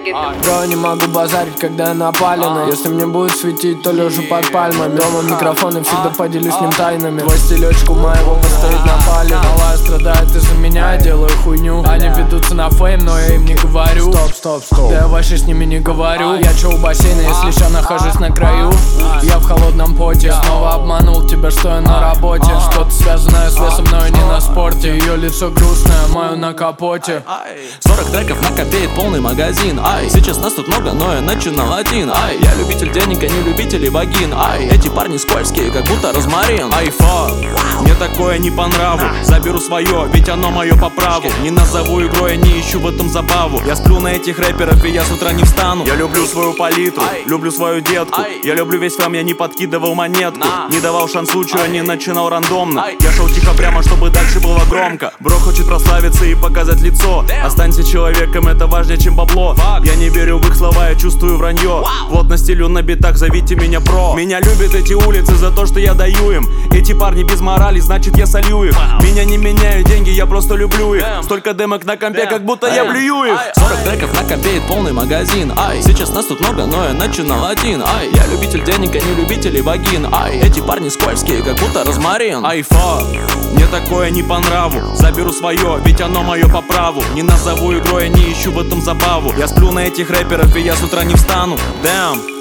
Бро, не могу базарить, когда я напалена. Если мне будет светить, то лежу под пальмами. Дома микрофон и всегда поделюсь с ним тайнами. Твой стилечку моего постоит на пале. Малая страдает из-за меня, я делаю хуйню. Они ведутся на фейм, но я им не говорю. Стоп. Да я вообще с ними не говорю. Я чё у бассейна, если еще нахожусь на краю. Я в холодном поте, снова обманул тебя, что я на работе. Что-то связанное с весом, но и не на спорте. Ее лицо грустное, мое на капоте. 40 треков накопеет полный магазин. Ай, сейчас нас тут много, но я начинал один. Ай, я любитель денег, а не любитель вагин. Ай, эти парни скользкие, как будто розмарин. Ай, фак, мне такое не по нраву. Заберу свое, ведь оно мое по праву. Не назову игрой, я не ищу в этом забаву. Я сплю на этих рэперов, и я с утра не встану. Я люблю свою палитру, люблю свою детку. Я люблю весь фэм, я не подкидывал монетку. Не давал шанс случаю, я не начинал рандомно. Я шел тихо прямо, чтобы дальше было громко. Бро хочет прославиться и показать лицо. Останься человеком, это важнее, чем бабло. Я не верю в их слова, я чувствую вранье. Плотно стилю на битах, зовите меня про. Меня любят эти улицы за то, что я даю им. Эти парни без морали, значит я солью их. Меня не меняют деньги, я просто люблю их. Столько демок на компе, как будто я блюю их. 40 треков накопеет полный магазин. Ай, сейчас нас тут много, но я начинал один. Ай, я любитель денег, а не любитель вагин. Ай, эти парни скользкие, как будто розмарин. Ай, фак, мне такое не по нраву. Заберу свое, ведь оно мое по праву. Не назову игрой, я не ищу в этом забаву. Я сплю на этих рэперов, и я с утра не встану. Damn.